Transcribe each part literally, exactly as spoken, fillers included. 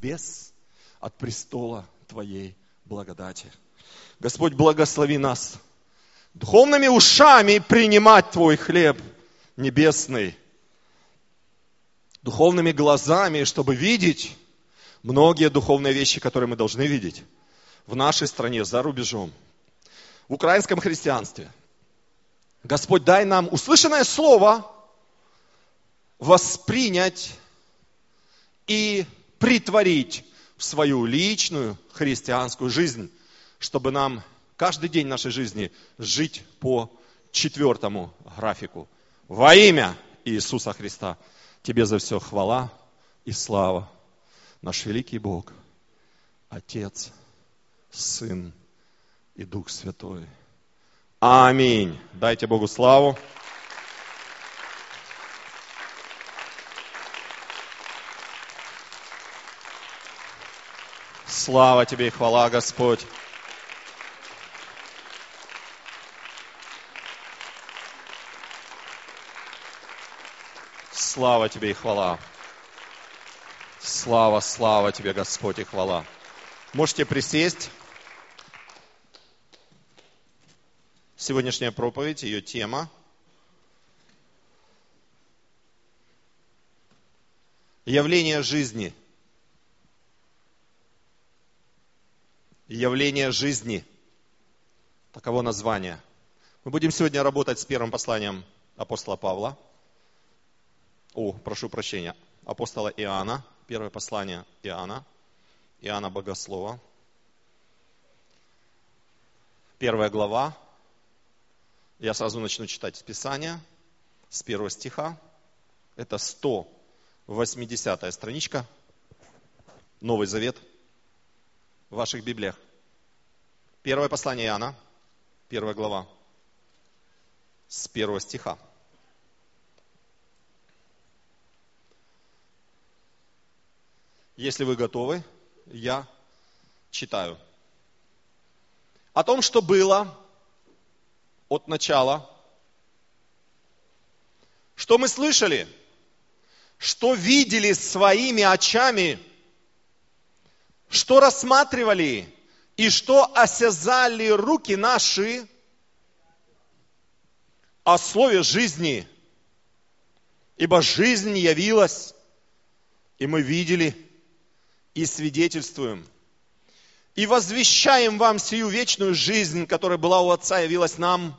небес, от престола Твоей благодати. Господь, благослови нас духовными ушами принимать Твой хлеб небесный, духовными глазами, чтобы видеть многие духовные вещи, которые мы должны видеть в нашей стране, за рубежом, в украинском христианстве. Господь, дай нам услышанное слово воспринять и притворить в свою личную христианскую жизнь, чтобы нам каждый день нашей жизни жить по четвертому графику. Во имя Иисуса Христа Тебе за все хвала и слава, наш великий Бог, Отец, Сын и Дух Святой. Аминь. Дайте Богу славу. Слава Тебе и хвала, Господь. Слава Тебе и хвала. Слава, слава Тебе, Господь, и хвала. Можете присесть. Сегодняшняя проповедь, ее тема. Явление жизни. Явление жизни. Таково название. Мы будем сегодня работать с первым посланием апостола Павла. О, прошу прощения, апостола Иоанна. Первое послание Иоанна. Иоанна Богослова. Первая глава. Я сразу начну читать Писание с первого стиха. Это сто восьмидесятая страничка. Новый Завет в ваших Библиях. Первое послание Иоанна, первая глава, с первого стиха. Если вы готовы, я читаю. О том, что было от начала, что мы слышали, что видели своими очами, что рассматривали и что осязали руки наши о слове жизни. Ибо жизнь явилась, и мы видели и свидетельствуем. И возвещаем вам сию вечную жизнь, которая была у Отца, явилась нам.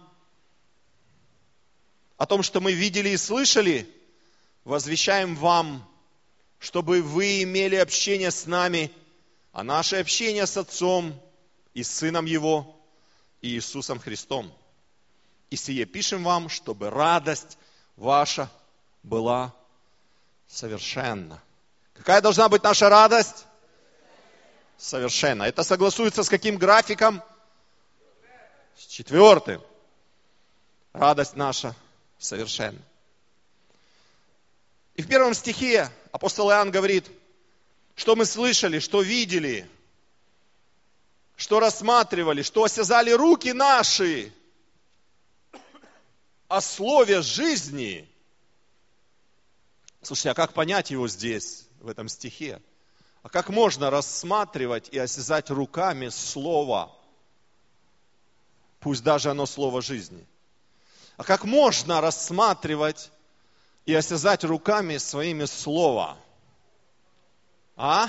О том, что мы видели и слышали, возвещаем вам, чтобы вы имели общение с нами, а наше общение с Отцом и с Сыном Его, и Иисусом Христом. И сие пишем вам, чтобы радость ваша была совершенна. Какая должна быть наша радость? Совершенно. Это согласуется с каким графиком? С четвертым. Радость наша совершенна. И в первом стихе апостол Иоанн говорит, что мы слышали, что видели, что рассматривали, что осязали руки наши о слове жизни. Слушайте, а как понять его здесь, в этом стихе? А как можно рассматривать и осязать руками слово, пусть даже оно слово жизни? А как можно рассматривать и осязать руками своими слово? А?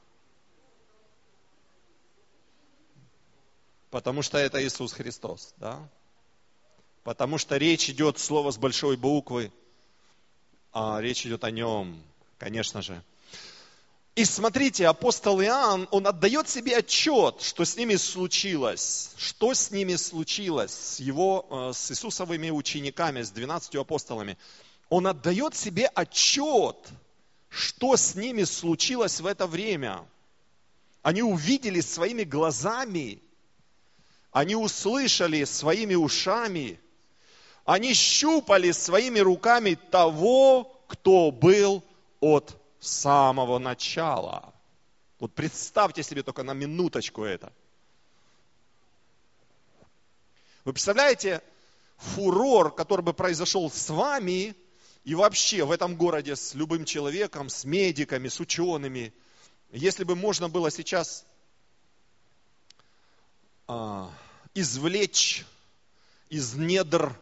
Потому что это Иисус Христос, да? Потому что речь идет, слово с большой буквы, а речь идет о нем, конечно же. И смотрите, апостол Иоанн, он отдает себе отчет, что с ними случилось, что с ними случилось, с его, с Иисусовыми учениками, с двенадцатью апостолами. Он отдает себе отчет, что с ними случилось в это время. Они увидели своими глазами, они услышали своими ушами, они щупали своими руками того, кто был от самого начала. Вот представьте себе только на минуточку это. Вы представляете фурор, который бы произошел с вами и вообще в этом городе с любым человеком, с медиками, с учеными, если бы можно было сейчас а, извлечь из недр,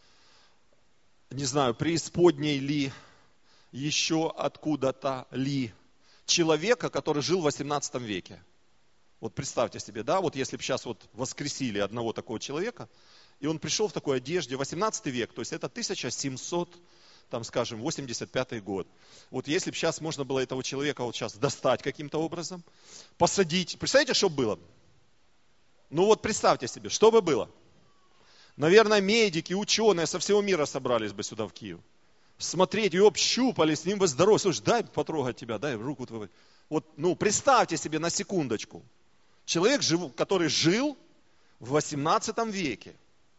не знаю, преисподней ли, еще откуда-то ли, человека, который жил в восемнадцатом веке. Вот представьте себе, да, вот если бы сейчас вот воскресили одного такого человека, и он пришел в такой одежде, восемнадцатый век, то есть это тысяча семьсот, там, скажем, восемьдесят пятый год. Вот если бы сейчас можно было этого человека вот сейчас достать каким-то образом, посадить, представляете, что было? Ну вот представьте себе, что бы было? Наверное, медики, ученые со всего мира собрались бы сюда в Киев. Смотреть, его общупали, с ним бы здоров. Слушай, дай потрогать тебя, дай руку твою. Вот, ну, представьте себе на секундочку. Человек, который жил в восемнадцатом веке.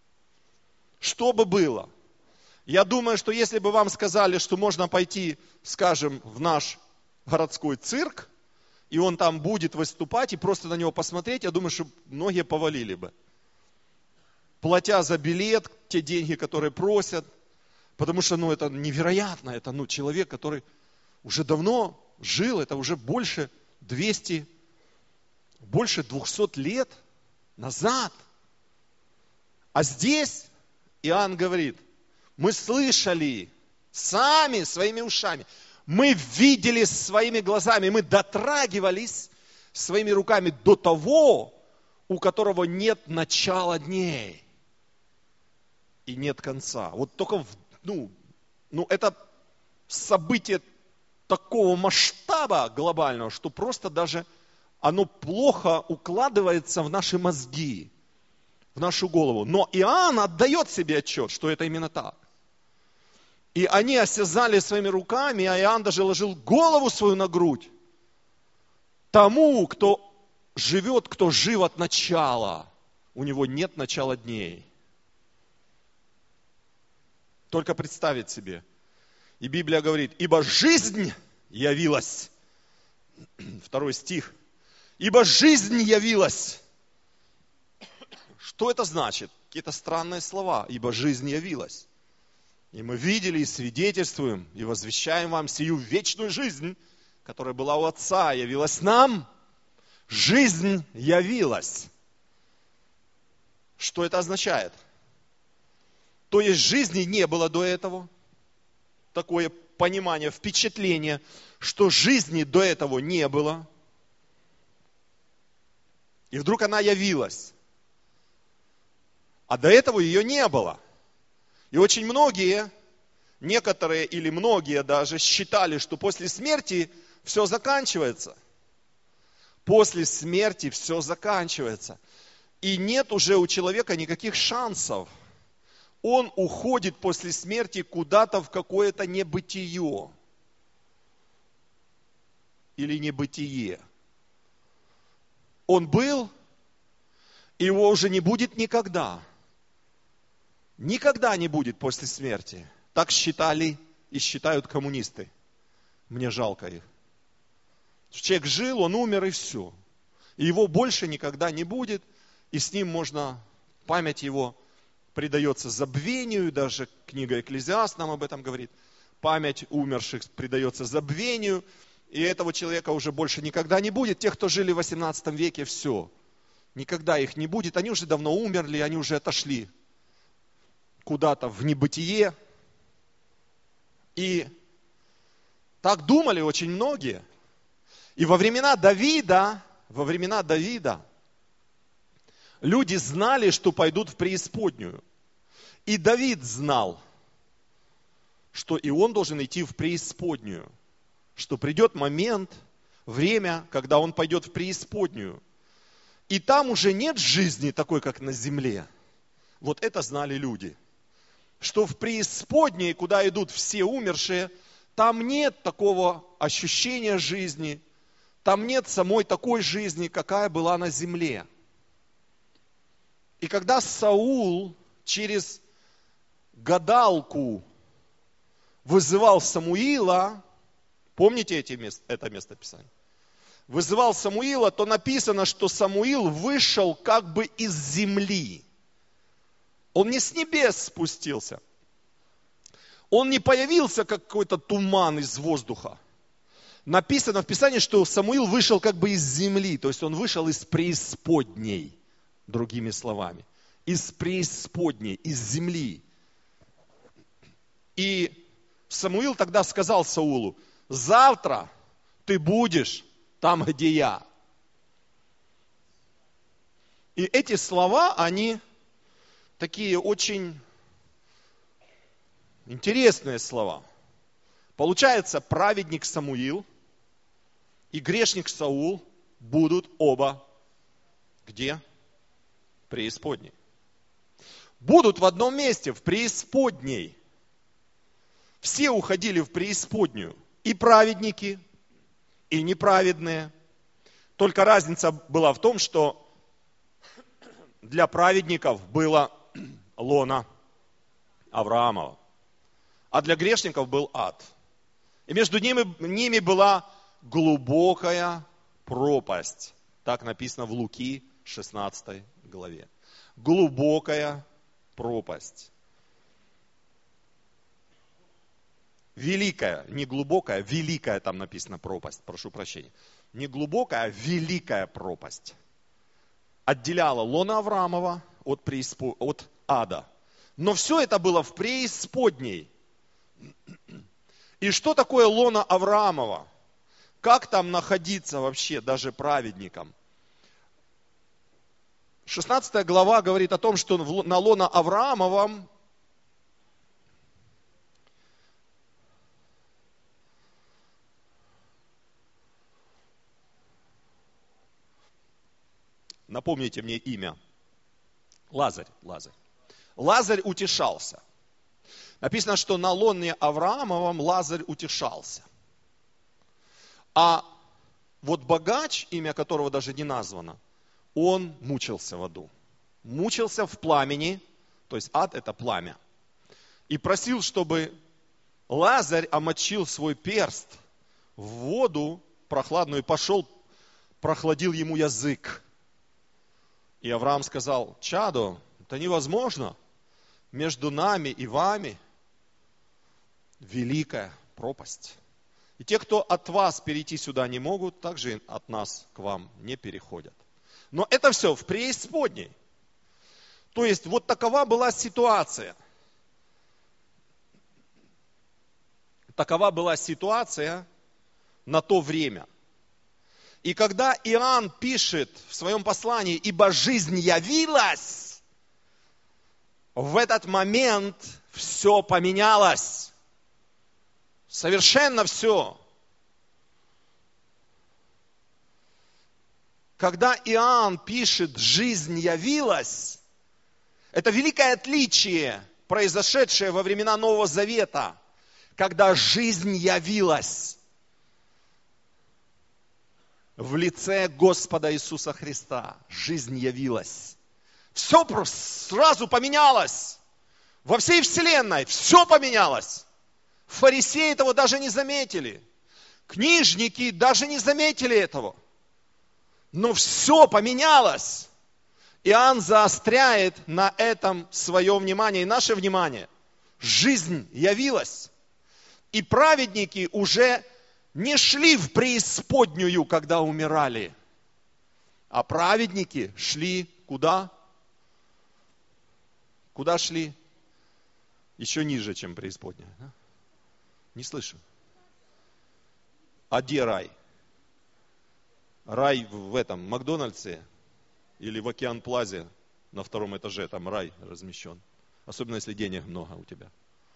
Что бы было? Я думаю, что если бы вам сказали, что можно пойти, скажем, в наш городской цирк, и он там будет выступать, и просто на него посмотреть, я думаю, что многие повалили бы. Платя за билет, те деньги, которые просят, потому что, ну, это невероятно, это, ну, человек, который уже давно жил, это уже больше двухсот, больше двухсот лет назад. А здесь Иоанн говорит, мы слышали сами своими ушами, мы видели своими глазами, мы дотрагивались своими руками до того, у которого нет начала дней и нет конца. Вот только, ну, ну это событие такого масштаба глобального, что просто даже оно плохо укладывается в наши мозги, в нашу голову. Но Иоанн отдает себе отчет, что это именно так. И они осязали своими руками, а Иоанн даже ложил голову свою на грудь тому, кто живет, кто жив от начала. У него нет начала дней. Только представить себе. И Библия говорит, ибо жизнь явилась. Второй стих. Ибо жизнь явилась. Что это значит? Какие-то странные слова. Ибо жизнь явилась. И мы видели, и свидетельствуем, и возвещаем вам сию вечную жизнь, которая была у Отца, явилась нам. Жизнь явилась. Что это означает? То есть жизни не было до этого. Такое понимание, впечатление, что жизни до этого не было. И вдруг она явилась. А до этого ее не было. И очень многие, некоторые или многие даже считали, что после смерти все заканчивается. После смерти все заканчивается. И нет уже у человека никаких шансов. Он уходит после смерти куда-то в какое-то небытие. Или небытие. Он был, и его уже не будет никогда. Никогда не будет после смерти. Так считали и считают коммунисты. Мне жалко их. Человек жил, он умер и все. И его больше никогда не будет. И с ним можно, память его предается забвению. Даже книга Экклезиаст нам об этом говорит. Память умерших предается забвению. И этого человека уже больше никогда не будет. Тех, кто жили в восемнадцатом веке, все. Никогда их не будет. Они уже давно умерли, они уже отошли куда-то в небытие. И так думали очень многие. И во времена Давида, во времена Давида люди знали, что пойдут в преисподнюю. И Давид знал, что и он должен идти в преисподнюю. Что придет момент, время, когда он пойдет в преисподнюю. И там уже нет жизни такой, как на земле. Вот это знали люди. Что в преисподней, куда идут все умершие, там нет такого ощущения жизни, там нет самой такой жизни, какая была на земле. И когда Саул через гадалку вызывал Самуила, помните эти мест, это местописание? Вызывал Самуила, то написано, что Самуил вышел как бы из земли. Он не с небес спустился. Он не появился, как какой-то туман из воздуха. написано в Писании, что Самуил вышел как бы из земли, то есть он вышел из преисподней, другими словами. Из преисподней, из земли. И Самуил тогда сказал Саулу: завтра ты будешь там, где я. И эти слова, они такие очень интересные слова. Получается, праведник Самуил и грешник Саул будут оба где? В преисподней. Будут в одном месте, в преисподней. Все уходили в преисподнюю. И праведники, и неправедные. Только разница была в том, что для праведников было лоно Авраамова, а для грешников был ад. И между ними, ними была глубокая пропасть. Так написано в Луки шестнадцатой главе. Глубокая пропасть. Великая, не глубокая, великая там написано пропасть, прошу прощения. Не глубокая, а великая пропасть. Отделяла лоно Авраамова от, преиспо... от ада. Но все это было в преисподней. И что такое лоно Авраамова? Как там находиться вообще даже праведникам? шестнадцатая глава говорит о том, что на лоно Авраамовом напомните мне имя. Лазарь, Лазарь. Лазарь утешался. Написано, что на лоне Авраамовом Лазарь утешался. А вот богач, имя которого даже не названо, он мучился в аду. Мучился в пламени, то есть ад это пламя. И просил, чтобы Лазарь омочил свой перст в воду прохладную и пошел, прохладил ему язык. И Авраам сказал: чадо, это невозможно. Между нами и вами великая пропасть. И те, кто от вас перейти сюда не могут, также от нас к вам не переходят. Но это все в преисподней. То есть вот такова была ситуация. Такова была ситуация на то время. И когда Иоанн пишет в своем послании: «Ибо жизнь явилась», в этот момент все поменялось. Совершенно все. Когда Иоанн пишет «жизнь явилась», это великое отличие, произошедшее во времена Нового Завета, когда жизнь явилась в лице Господа Иисуса Христа. Жизнь явилась. Все сразу поменялось. Во всей вселенной все поменялось. Фарисеи этого даже не заметили. Книжники даже не заметили этого. Но все поменялось. Иоанн заостряет на этом свое внимание и наше внимание. Жизнь явилась. И праведники уже не шли в преисподнюю, когда умирали. А праведники шли куда? Куда шли? Еще ниже, чем преисподняя. Не слышу. А где рай? Рай в этом Макдональдсе или в Океан Плазе на втором этаже, там рай размещен. Особенно, если денег много у тебя.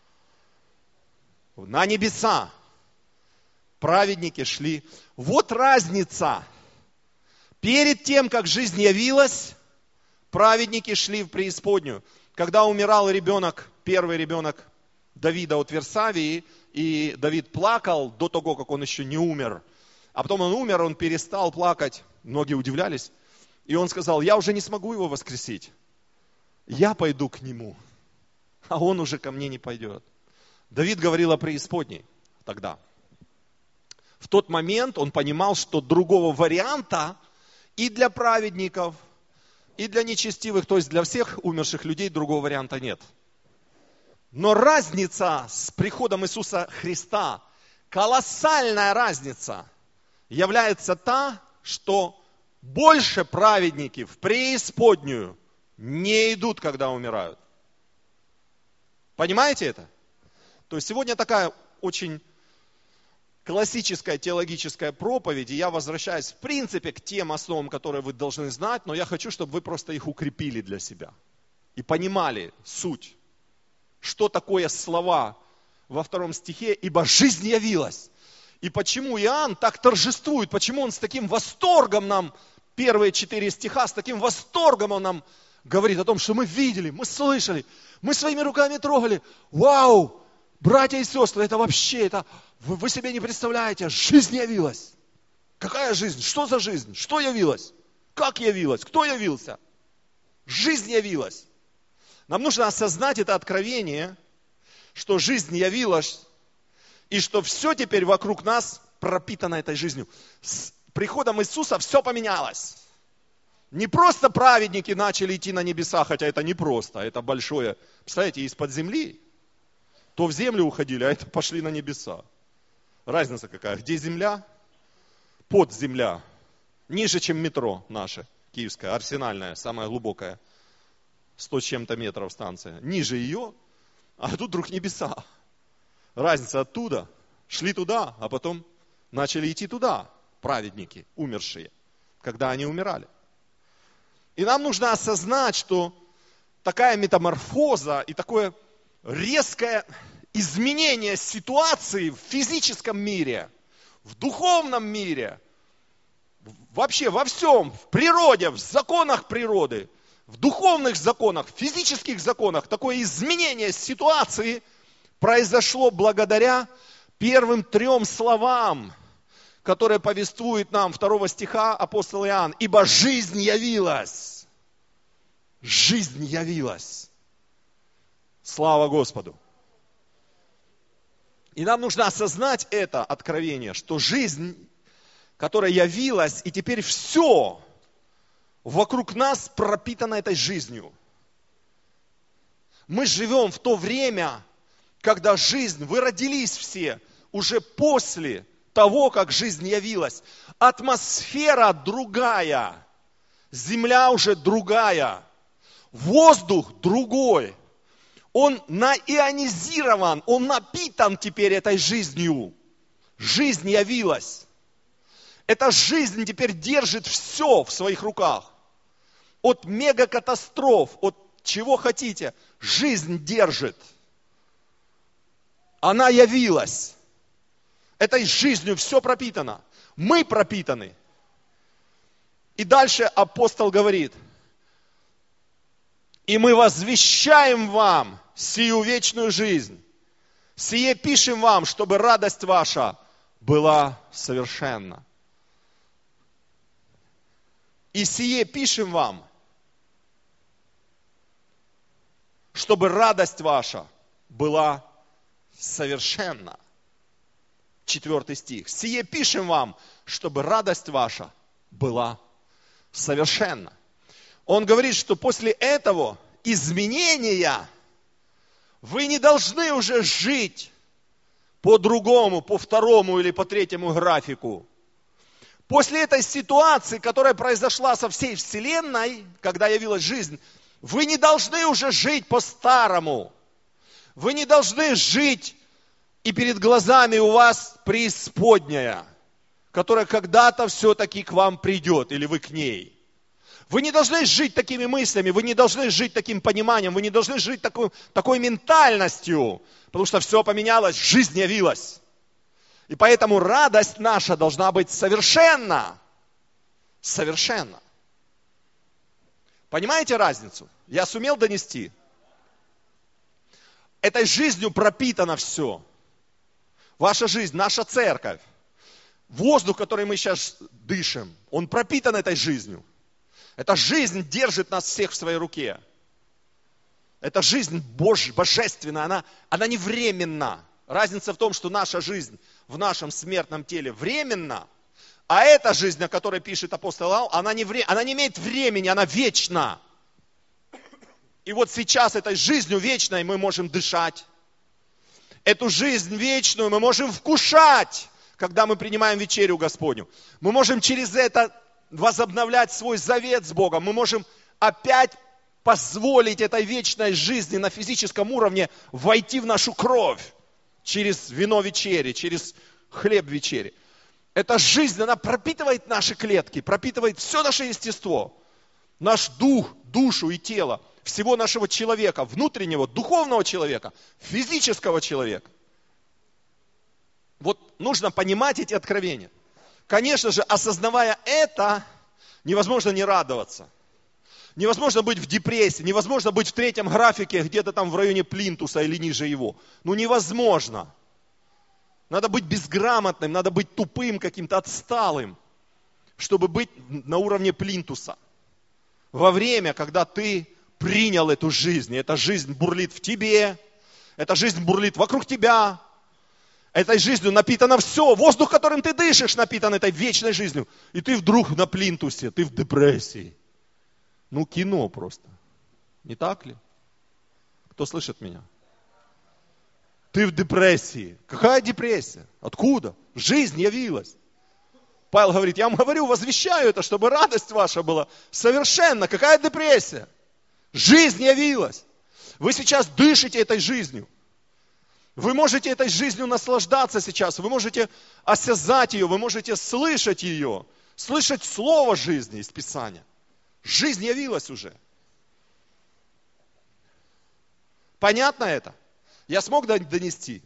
На небеса праведники шли. Вот разница. Перед тем, как жизнь явилась, праведники шли в преисподнюю. Когда умирал ребенок, первый ребенок Давида от Версавии, и Давид плакал до того, как он еще не умер. А потом он умер, он перестал плакать. Многие удивлялись. И он сказал: я уже не смогу его воскресить. Я пойду к нему, а он уже ко мне не пойдет. Давид говорил о преисподней тогда. В тот момент он понимал, что другого варианта и для праведников, и для нечестивых, то есть для всех умерших людей, другого варианта нет. Но разница с приходом Иисуса Христа, колоссальная разница является та, что больше праведники в преисподнюю не идут, когда умирают. Понимаете это? То есть сегодня такая очень классическая теологическая проповедь, и я возвращаюсь в принципе к тем основам, которые вы должны знать, но я хочу, чтобы вы просто их укрепили для себя и понимали суть, что такое слова во втором стихе, ибо жизнь явилась. И почему Иоанн так торжествует, почему он с таким восторгом нам, первые четыре стиха, с таким восторгом он нам говорит о том, что мы видели, мы слышали, мы своими руками трогали. Вау! Братья и сестры, это вообще, это вы, вы себе не представляете, жизнь явилась. Какая жизнь? Что за жизнь? Что явилось? Как явилось? Кто явился? Жизнь явилась. Нам нужно осознать это откровение, что жизнь явилась, и что все теперь вокруг нас пропитано этой жизнью. С приходом Иисуса все поменялось. Не просто праведники начали идти на небеса, хотя это не просто, это большое. Представляете, из-под земли то в землю уходили, а это пошли на небеса. Разница какая? Где земля? Под земля. Ниже, чем метро наше, киевское, арсенальное, самое глубокое. Сто с чем-то метров станция. Ниже ее, а тут вдруг небеса. Разница оттуда. Шли туда, а потом начали идти туда. Праведники, умершие, когда они умирали. И нам нужно осознать, что такая метаморфоза и такое резкое изменение ситуации в физическом мире, в духовном мире, вообще во всем, в природе, в законах природы, в духовных законах, в физических законах, такое изменение ситуации произошло благодаря первым трем словам, которые повествует нам второго стиха апостол Иоанн. Ибо жизнь явилась. Жизнь явилась. Слава Господу. И нам нужно осознать это откровение, что жизнь, которая явилась, и теперь все вокруг нас пропитано этой жизнью. Мы живем в то время, когда жизнь, вы родились все уже после того, как жизнь явилась. Атмосфера другая, земля уже другая, воздух другой. Он наионизирован, он напитан теперь этой жизнью. Жизнь явилась. Эта жизнь теперь держит все в своих руках. От мегакатастроф, от чего хотите, жизнь держит. Она явилась. Этой жизнью все пропитано. Мы пропитаны. И дальше апостол говорит: и мы возвещаем вам сию вечную жизнь. Сие пишем вам, чтобы радость ваша была совершенна. И сие пишем вам, чтобы радость ваша была совершенна. Четвертый стих. Сие пишем вам, чтобы радость ваша была совершенна. Он говорит, что после этого изменения вы не должны уже жить по другому, по второму или по третьему графику. После этой ситуации, которая произошла со всей вселенной, когда явилась жизнь, вы не должны уже жить по-старому. Вы не должны жить, и перед глазами у вас преисподняя, которая когда-то все-таки к вам придет, или вы к ней. Вы не должны жить такими мыслями, вы не должны жить таким пониманием, вы не должны жить такой, такой ментальностью, потому что все поменялось, жизнь явилась. И поэтому радость наша должна быть совершенна. Совершенна. Понимаете разницу? Я сумел донести? Этой жизнью пропитано все. Ваша жизнь, наша церковь, воздух, который мы сейчас дышим, он пропитан этой жизнью. Эта жизнь держит нас всех в своей руке. Эта жизнь Божь, божественная, она, она не временна. Разница в том, что наша жизнь в нашем смертном теле временна, а эта жизнь, о которой пишет апостол Иоанн, она не, вре, она не имеет времени, она вечна. И вот сейчас этой жизнью вечной мы можем дышать. Эту жизнь вечную мы можем вкушать, когда мы принимаем вечерю Господню. Мы можем через это возобновлять свой завет с Богом. Мы можем опять позволить этой вечной жизни на физическом уровне войти в нашу кровь через вино вечери, через хлеб вечери. Эта жизнь, она пропитывает наши клетки, пропитывает все наше естество, наш дух, душу и тело, всего нашего человека, внутреннего, духовного человека, физического человека. Вот нужно понимать эти откровения. Конечно же, осознавая это, невозможно не радоваться. Невозможно быть в депрессии, невозможно быть в третьем графике, где-то там в районе плинтуса или ниже его. Ну невозможно. Надо быть безграмотным, надо быть тупым, каким-то отсталым, чтобы быть на уровне плинтуса. Во время, когда ты принял эту жизнь, и эта жизнь бурлит в тебе, эта жизнь бурлит вокруг тебя, этой жизнью напитано все, воздух, которым ты дышишь, напитан этой вечной жизнью. И ты вдруг на плинтусе, ты в депрессии. Ну, кино просто. Не так ли? Кто слышит меня? Ты в депрессии. Какая депрессия? Откуда? Жизнь явилась. Павел говорит, я вам говорю, возвещаю это, чтобы радость ваша была совершенна. Какая депрессия? Жизнь явилась. Вы сейчас дышите этой жизнью. Вы можете этой жизнью наслаждаться сейчас. Вы можете осязать ее, вы можете слышать ее. Слышать слово жизни из Писания. Жизнь явилась уже. Понятно это? Я смог донести?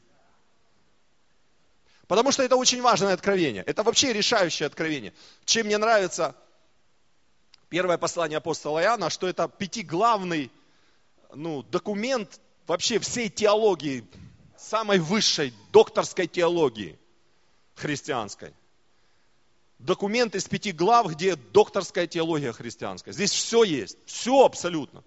Потому что это очень важное откровение. Это вообще решающее откровение. Чем мне нравится первое послание апостола Иоанна, что это пятиглавный ну, документ вообще всей теологии, самой высшей докторской теологии христианской. Документ из пяти глав, где докторская теология христианская. Здесь все есть, все абсолютно.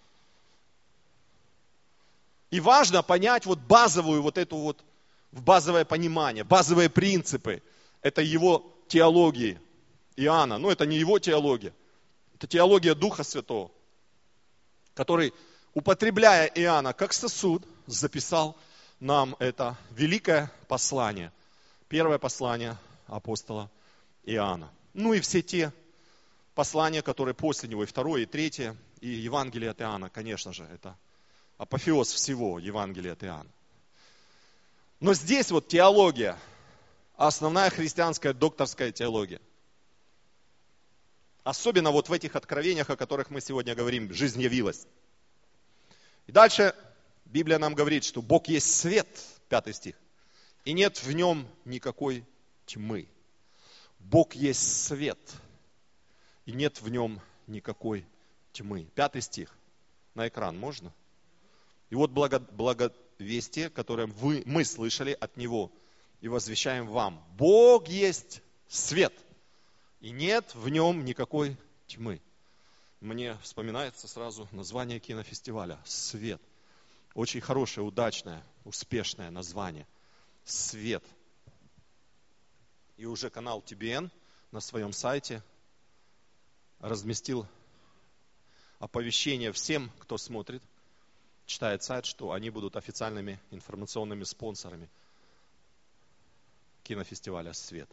И важно понять вот базовую вот эту вот, базовое понимание, базовые принципы этой его теологии Иоанна. Но это не его теология, это теология Духа Святого, который, употребляя Иоанна как сосуд, записал нам это великое послание, первое послание апостола Иоанна. Ну и все те послания, которые после него, и второе, и третье, и Евангелие от Иоанна, конечно же, это апофеоз всего Евангелия от Иоанна. Но здесь вот теология, основная христианская докторская теология. Особенно вот в этих откровениях, о которых мы сегодня говорим, жизнь явилась. И дальше Библия нам говорит, что Бог есть свет, пятый стих, и нет в нем никакой тьмы. Бог есть свет, и нет в нем никакой тьмы. Пятый стих. На экран можно? И вот благо, благовестие, которое вы, мы слышали от Него и возвещаем вам. Бог есть свет, и нет в нем никакой тьмы. Мне вспоминается сразу название кинофестиваля «Свет». Очень хорошее, удачное, успешное название. «Свет». И уже канал Ти Би Эн на своем сайте разместил оповещение всем, кто смотрит, читает сайт, что они будут официальными информационными спонсорами кинофестиваля «Свет».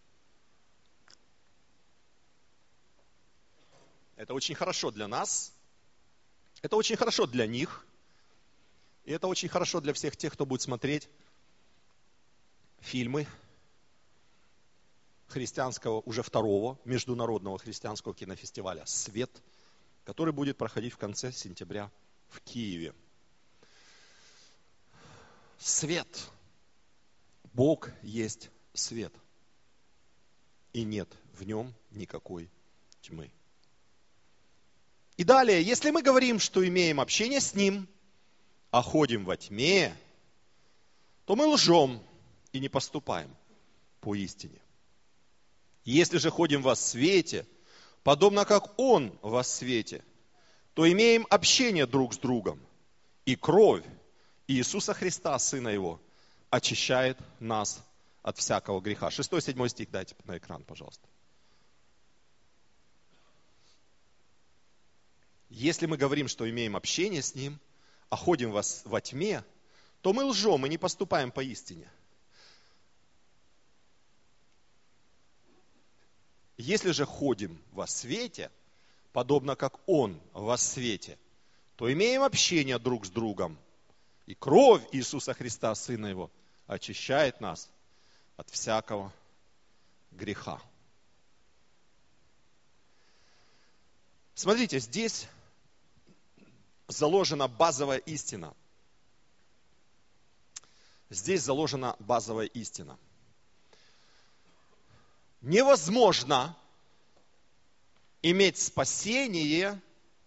Это очень хорошо для нас, это очень хорошо для них, и это очень хорошо для всех тех, кто будет смотреть фильмы христианского, уже второго международного христианского кинофестиваля «Свет», который будет проходить в конце сентября в Киеве. Свет. Бог есть свет. И нет в нем никакой тьмы. И далее, если мы говорим, что имеем общение с Ним, а ходим во тьме, то мы лжем и не поступаем по истине. Если же ходим во свете, подобно как Он во свете, то имеем общение друг с другом, и кровь Иисуса Христа, Сына Его, очищает нас от всякого греха. Шестой, седьмой стих дайте на экран, пожалуйста. Если мы говорим, что имеем общение с Ним, а ходим во, во тьме, то мы лжем и не поступаем по истине. Если же ходим во свете, подобно как Он во свете, то имеем общение друг с другом. И кровь Иисуса Христа, Сына Его, очищает нас от всякого греха. Смотрите, здесь заложена базовая истина. Здесь заложена базовая истина. Невозможно иметь спасение,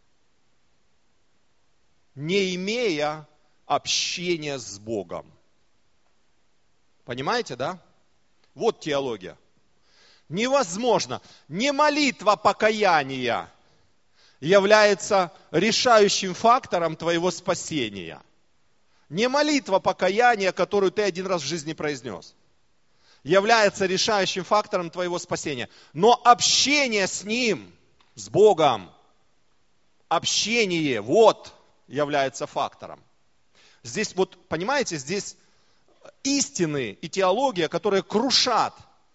не имея общения с Богом. Понимаете, да? Вот теология. Невозможно. Не молитва покаяния является решающим фактором твоего спасения. Не молитва покаяния, которую ты один раз в жизни произнес, является решающим фактором твоего спасения. Но общение с Ним, с Богом, общение, вот, является фактором. Здесь вот, понимаете, здесь истины и теология, которые крушат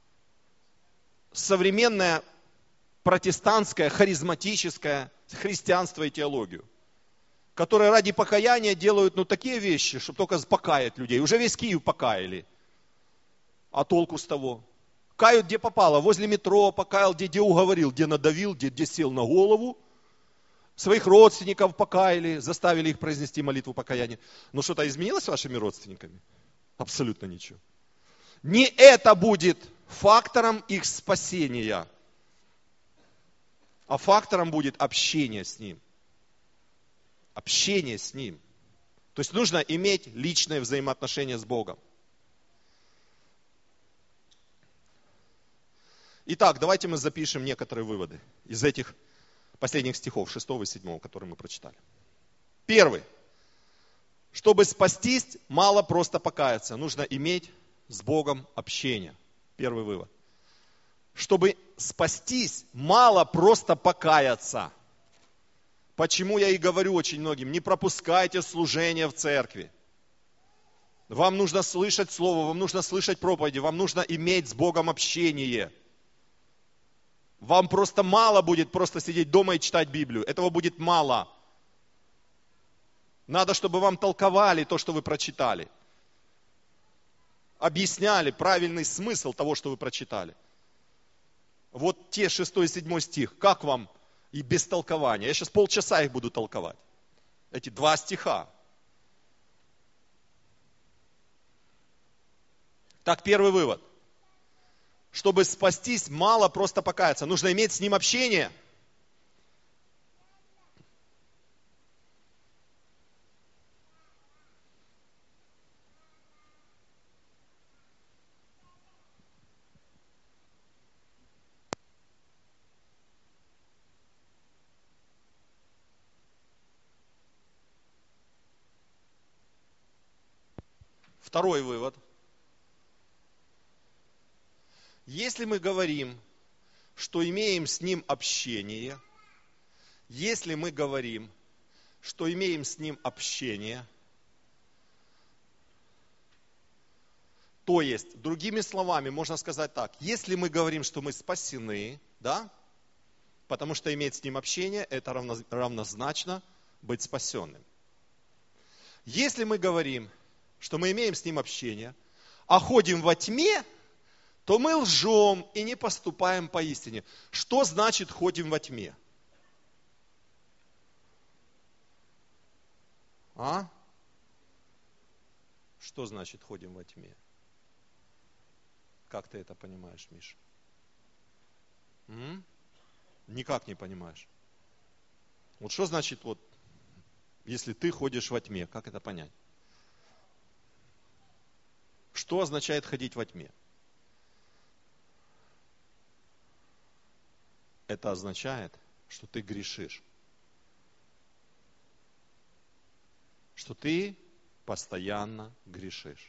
современное протестантское, харизматическое христианство и теологию, которые ради покаяния делают ну, такие вещи, чтобы только покаять людей. Уже весь Киев покаяли. А толку с того? Кают где попало. Возле метро покаял, где, где уговорил, где надавил, где, где сел на голову. Своих родственников покаяли, заставили их произнести молитву покаяния. Но что-то изменилось с вашими родственниками? Абсолютно ничего. Не это будет фактором их спасения, а фактором будет общение с Ним. Общение с Ним. То есть нужно иметь личное взаимоотношение с Богом. Итак, давайте мы запишем некоторые выводы из этих последних стихов, шестого и седьмого, которые мы прочитали. Первый. Чтобы спастись, мало просто покаяться. Нужно иметь с Богом общение. Первый вывод. Чтобы спастись, мало просто покаяться. Почему я и говорю очень многим, не пропускайте служение в церкви. Вам нужно слышать Слово, вам нужно слышать проповеди, вам нужно иметь с Богом общение. Вам просто мало будет просто сидеть дома и читать Библию. Этого будет мало. Надо, чтобы вам толковали то, что вы прочитали. Объясняли правильный смысл того, что вы прочитали. Вот те шестой и седьмой стих. Как вам и без толкования? Я сейчас полчаса их буду толковать. Эти два стиха. Так, первый вывод. Чтобы спастись, мало просто покаяться. Нужно иметь с Ним общение. Второй вывод. Если мы говорим, что имеем с Ним общение, если мы говорим, что имеем с Ним общение, то есть, другими словами, можно сказать так, если мы говорим, что мы спасены, да, потому что иметь с Ним общение, это равнозначно быть спасенным. Если мы говорим, что мы имеем с Ним общение, а ходим во тьме, то мы лжем и не поступаем по истине. Что значит ходим во тьме? А? Что значит ходим во тьме? Как ты это понимаешь, Миша? М? Никак не понимаешь. Вот что значит, вот, если ты ходишь во тьме, как это понять? Что означает ходить во тьме? Это означает, что ты грешишь. Что ты постоянно грешишь.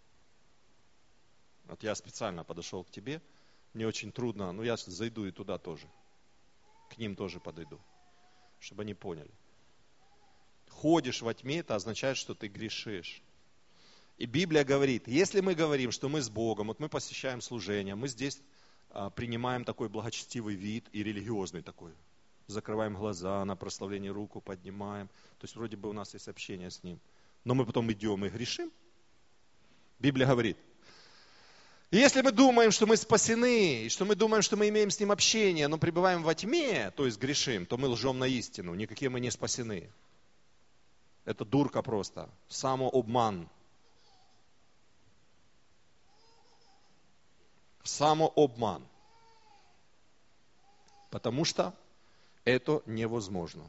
Вот я специально подошел к тебе, мне очень трудно, но я зайду и туда тоже. К ним тоже подойду, чтобы они поняли. Ходишь во тьме, это означает, что ты грешишь. И Библия говорит, если мы говорим, что мы с Богом, вот мы посещаем служение, мы здесь а, принимаем такой благочестивый вид и религиозный такой. Закрываем глаза, на прославление руку поднимаем. То есть вроде бы у нас есть общение с Ним. Но мы потом идем и грешим. Библия говорит, если мы думаем, что мы спасены, и что мы думаем, что мы имеем с Ним общение, но пребываем во тьме, то есть грешим, то мы лжем на истину, никакие мы не спасены. Это дурка просто, самообман. Самообман. Потому что это невозможно.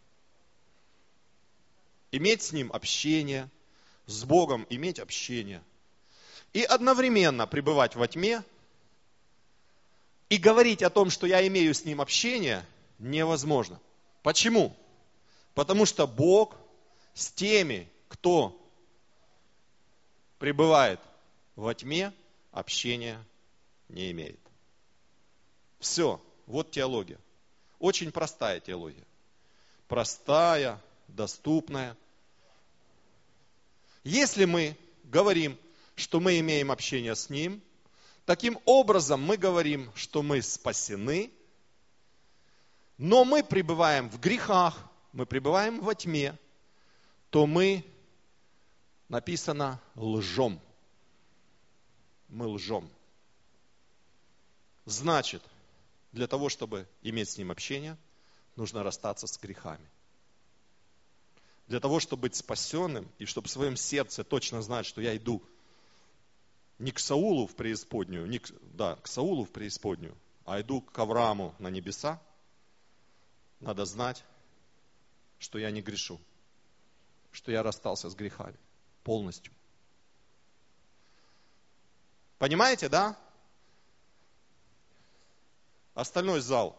Иметь с Ним общение, с Богом иметь общение, и одновременно пребывать во тьме, и говорить о том, что я имею с Ним общение, невозможно. Почему? Потому что Бог с теми, кто пребывает во тьме, общения не имеет. Все, вот теология. Очень простая теология. Простая, доступная. Если мы говорим, что мы имеем общение с Ним, таким образом мы говорим, что мы спасены, но мы пребываем в грехах, мы пребываем во тьме, то мы, написано, лжем. Мы лжем. Значит, для того, чтобы иметь с Ним общение, нужно расстаться с грехами. Для того, чтобы быть спасенным, и чтобы в своем сердце точно знать, что я иду не к Саулу в преисподнюю, не к, да, к Саулу в преисподнюю, а иду к Аврааму на небеса, надо знать, что я не грешу, что я расстался с грехами полностью. Понимаете, да? Остальной зал.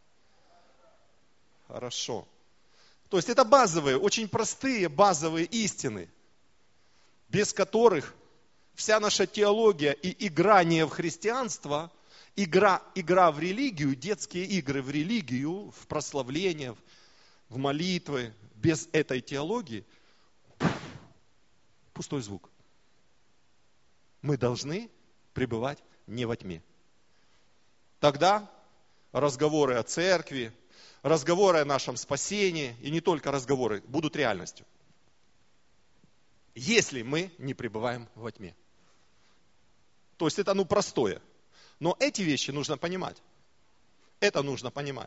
Хорошо. То есть это базовые, очень простые базовые истины, без которых вся наша теология и играние в христианство, игра, игра в религию, детские игры в религию, в прославление, в молитвы, без этой теологии, пустой звук. Мы должны пребывать не во тьме. Тогда разговоры о церкви, разговоры о нашем спасении, и не только разговоры, будут реальностью. Если мы не пребываем во тьме. То есть это ну простое. Но эти вещи нужно понимать. Это нужно понимать.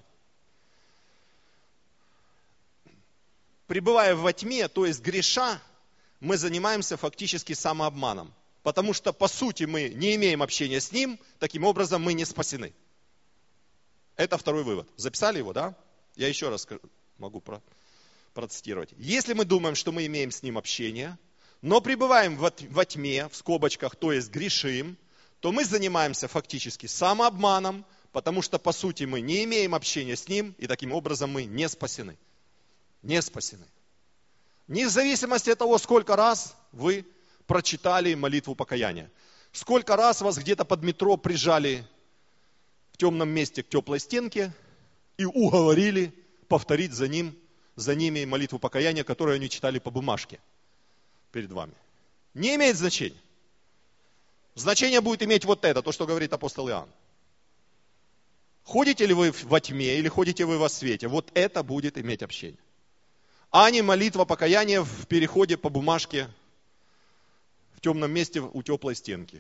Пребывая во тьме, то есть греша, мы занимаемся фактически самообманом. Потому что по сути мы не имеем общения с Ним, таким образом мы не спасены. Это второй вывод. Записали его, да? Я еще раз могу процитировать. Если мы думаем, что мы имеем с Ним общение, но пребываем во тьме, в скобочках, то есть грешим, то мы занимаемся фактически самообманом, потому что по сути мы не имеем общения с Ним, и таким образом мы не спасены. Не спасены. Не в зависимости от того, сколько раз вы прочитали молитву покаяния. Сколько раз вас где-то под метро прижали в темном месте к теплой стенке и уговорили повторить за ним, за ними молитву покаяния, которую они читали по бумажке перед вами. Не имеет значения. Значение будет иметь вот это, то, что говорит апостол Иоанн. Ходите ли вы во тьме или ходите вы во свете, вот это будет иметь общение. А не молитва покаяния в переходе по бумажке в темном месте у теплой стенки.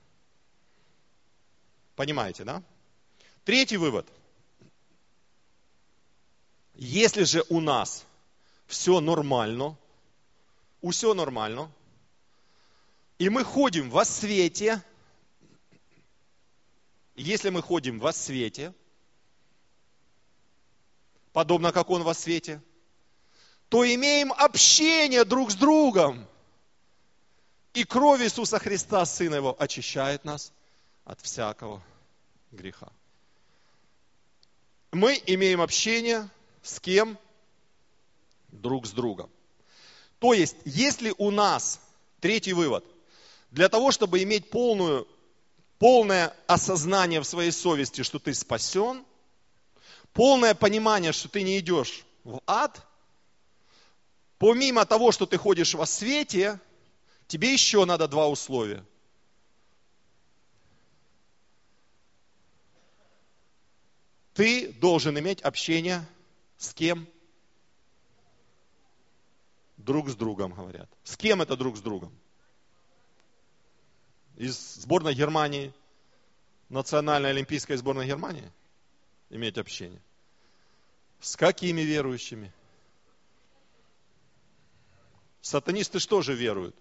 Понимаете, да? Третий вывод. Если же у нас все нормально, все нормально, и мы ходим во свете, если мы ходим во свете, подобно как Он во свете, то имеем общение друг с другом. И кровь Иисуса Христа, Сына Его, очищает нас от всякого греха. Мы имеем общение с кем? Друг с другом. То есть, если у нас, третий вывод, для того, чтобы иметь полную, полное осознание в своей совести, что ты спасен, полное понимание, что ты не идешь в ад, помимо того, что ты ходишь во свете, Тебе еще надо два условия. Ты должен иметь общение с кем? Друг с другом, говорят. С кем это друг с другом? Из сборной Германии, национальной олимпийской сборной Германии? Иметь общение. С какими верующими? Сатанисты что же веруют?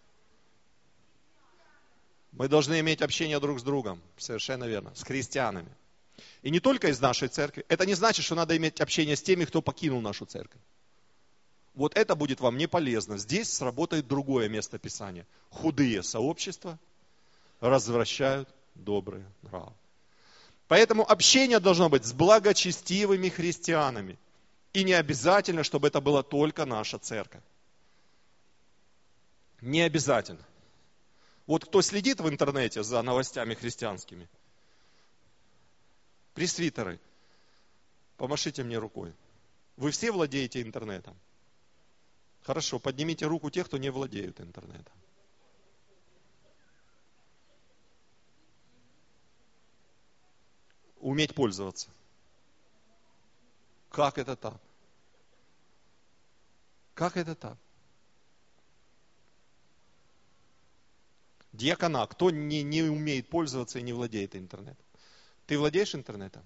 Мы должны иметь общение друг с другом. Совершенно верно. С христианами. И не только из нашей церкви. Это не значит, что надо иметь общение с теми, кто покинул нашу церковь. Вот это будет вам не полезно. Здесь сработает другое место Писания. Худые сообщества развращают добрые нравы. Поэтому общение должно быть с благочестивыми христианами. И не обязательно, чтобы это была только наша церковь. Не обязательно. Вот кто следит в интернете за новостями христианскими, пресвитеры, помашите мне рукой. Вы все владеете интернетом? Хорошо, поднимите руку тех, кто не владеет интернетом. Уметь пользоваться. Как это так? Как это так? Диакона, кто не, не умеет пользоваться и не владеет интернетом? Ты владеешь интернетом?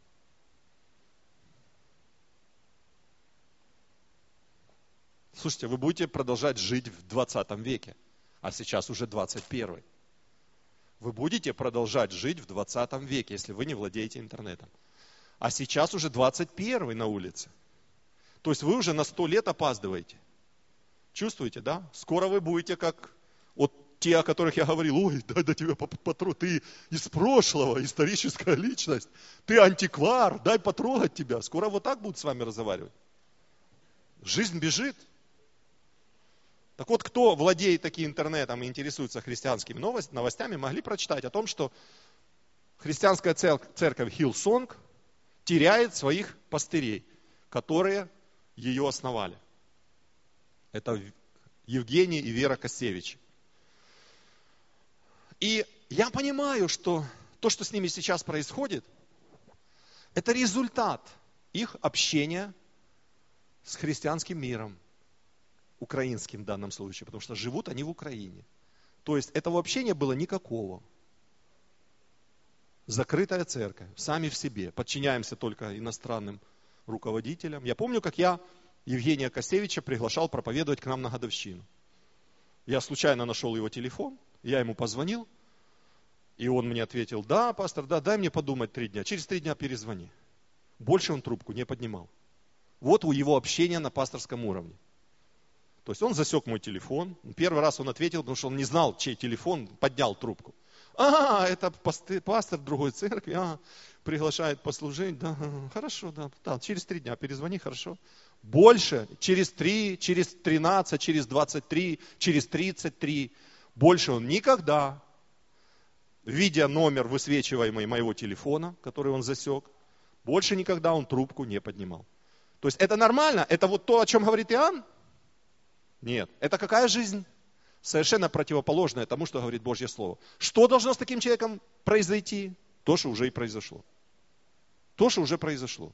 Слушайте, вы будете продолжать жить в двадцатом веке, а сейчас уже двадцать первый. Вы будете продолжать жить в двадцатом веке, если вы не владеете интернетом. А сейчас уже двадцать первый на улице. То есть вы уже на сто лет опаздываете. Чувствуете, да? Скоро вы будете как вот те, о которых я говорил. Ой, дай до тебя потру, ты из прошлого, историческая личность. Ты антиквар, дай потрогать тебя. Скоро вот так будут с вами разговаривать. Жизнь бежит. Так вот, кто владеет таким интернетом и интересуется христианскими новостями, могли прочитать о том, что христианская церковь Хиллсонг теряет своих пастырей, которые ее основали. Это Евгений и Вера Косевичи. И я понимаю, что то, что с ними сейчас происходит, это результат их общения с христианским миром. Украинским в данном случае, потому что живут они в Украине. То есть этого общения было никакого. Закрытая церковь, сами в себе, подчиняемся только иностранным руководителям. Я помню, как я Евгения Косевича приглашал проповедовать к нам на годовщину. Я случайно нашел его телефон, я ему позвонил, и он мне ответил: да, пастор, да, дай мне подумать три дня. Через три дня перезвони. Больше он трубку не поднимал. Вот у его общения на пасторском уровне. То есть он засек мой телефон. Первый раз он ответил, потому что он не знал, чей телефон, поднял трубку. А, это пастор другой церкви, а, приглашает послужить. Да, хорошо, да, да, через три дня перезвони, хорошо. Больше, через три, через тринадцать, через двадцать три, через тридцать три. Больше он никогда, видя номер, высвечиваемый моего телефона, который он засек, больше никогда он трубку не поднимал. То есть это нормально? Это вот то, о чем говорит Иоанн? Нет. Это какая жизнь? Совершенно противоположная тому, что говорит Божье Слово. Что должно с таким человеком произойти? То, что уже и произошло. То, что уже произошло.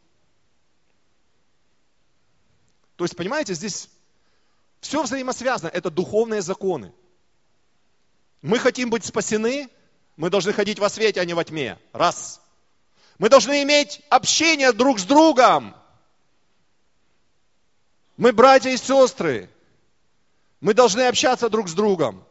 То есть, понимаете, здесь все взаимосвязано. Это духовные законы. Мы хотим быть спасены, мы должны ходить во свете, а не во тьме. Раз. Мы должны иметь общение друг с другом. Мы братья и сестры. Мы должны общаться друг с другом.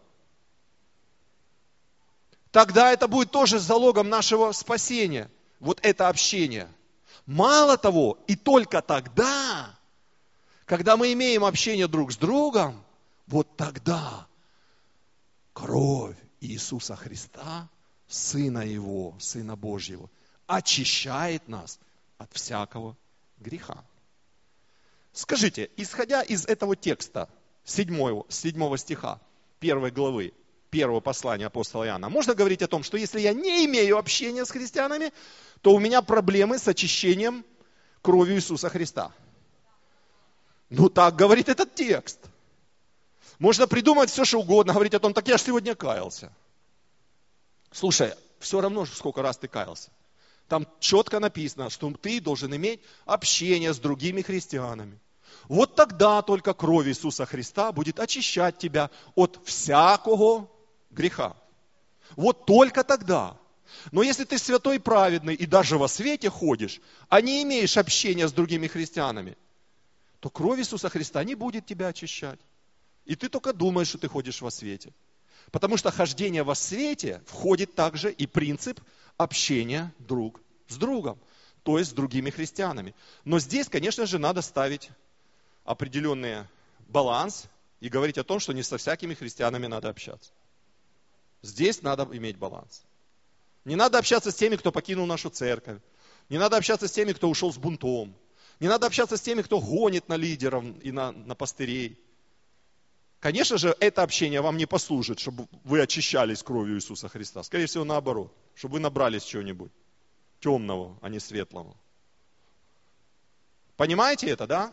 Тогда это будет тоже залогом нашего спасения. Вот это общение. Мало того, и только тогда, когда мы имеем общение друг с другом, вот тогда кровь Иисуса Христа, Сына Его, Сына Божьего, очищает нас от всякого греха. Скажите, исходя из этого текста, седьмого, седьмого стиха первой главы первого послания апостола Иоанна, можно говорить о том, что если я не имею общения с христианами, то у меня проблемы с очищением кровью Иисуса Христа. Ну так говорит этот текст. Можно придумать все, что угодно, говорить о том, так я же сегодня каялся. Слушай, все равно, сколько раз ты каялся. Там четко написано, что ты должен иметь общение с другими христианами. Вот тогда только кровь Иисуса Христа будет очищать тебя от всякого греха. Вот только тогда. Но если ты святой и праведный и даже во свете ходишь, а не имеешь общения с другими христианами, то кровь Иисуса Христа не будет тебя очищать. И ты только думаешь, что ты ходишь во свете. Потому что хождение во свете входит также и принцип общения друг с другом, то есть с другими христианами. Но здесь, конечно же, надо ставить определенный баланс и говорить о том, что не со всякими христианами надо общаться. Здесь надо иметь баланс. Не надо общаться с теми, кто покинул нашу церковь. Не надо общаться с теми, кто ушел с бунтом. Не надо общаться с теми, кто гонит на лидеров и на, на пастырей. Конечно же, это общение вам не послужит, чтобы вы очищались кровью Иисуса Христа. Скорее всего, наоборот, чтобы вы набрались чего-нибудь темного, а не светлого. Понимаете это, да?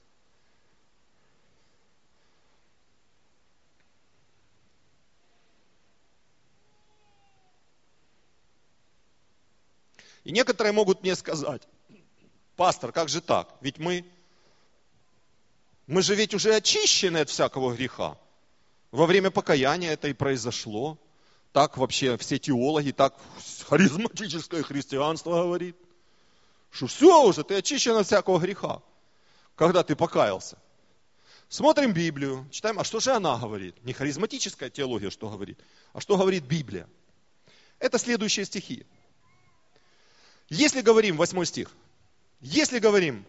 И некоторые могут мне сказать: пастор, как же так? Ведь мы, мы же ведь уже очищены от всякого греха. Во время покаяния это и произошло. Так вообще все теологи, так харизматическое христианство говорит, что все уже, ты очищен от всякого греха, когда ты покаялся. Смотрим Библию, читаем, а что же она говорит? Не харизматическая теология, что говорит, а что говорит Библия? Это следующие стихи. Если говорим, восьмой стих, если говорим,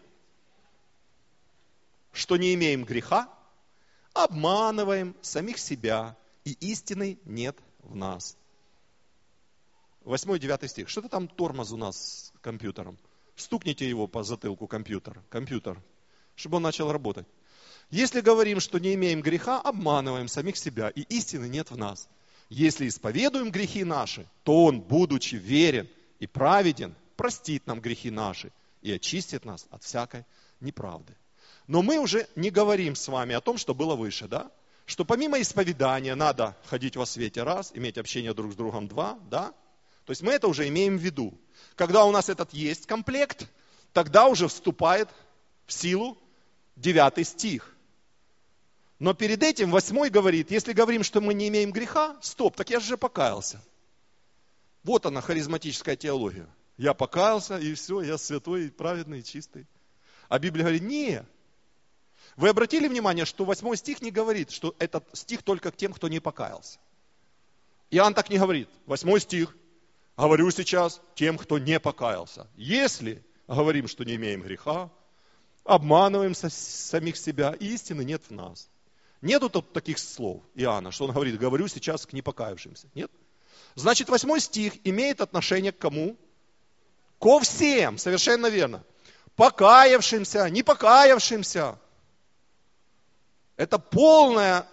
что не имеем греха, обманываем самих себя, и истины нет в нас. Восьмой, девятый стих. Что-то там тормоз у нас с компьютером. Стукните его по затылку компьютер, компьютер, чтобы он начал работать. Если говорим, что не имеем греха, обманываем самих себя, и истины нет в нас. Если исповедуем грехи наши, то Он, будучи верен и праведен, простит нам грехи наши и очистит нас от всякой неправды. Но мы уже не говорим с вами о том, что было выше, да? Что помимо исповедания надо ходить во свете раз, иметь общение друг с другом два, да? То есть мы это уже имеем в виду. Когда у нас этот есть комплект, тогда уже вступает в силу девятый стих. Но перед этим восьмой говорит, если говорим, что мы не имеем греха, стоп, так я же покаялся. Вот она, харизматическая теология. Я покаялся, и все, я святой, праведный, чистый. А Библия говорит, нет. Вы обратили внимание, что восьмой стих не говорит, что этот стих только к тем, кто не покаялся. Иоанн так не говорит. Восьмой стих. Говорю сейчас тем, кто не покаялся. Если говорим, что не имеем греха, обманываем самих себя, и истины нет в нас. Нету тут таких слов Иоанна, что он говорит, говорю сейчас к непокаявшимся. Нет. Значит, восьмой стих имеет отношение к кому? Ко всем, совершенно верно. Покаявшимся, не покаявшимся. Это полное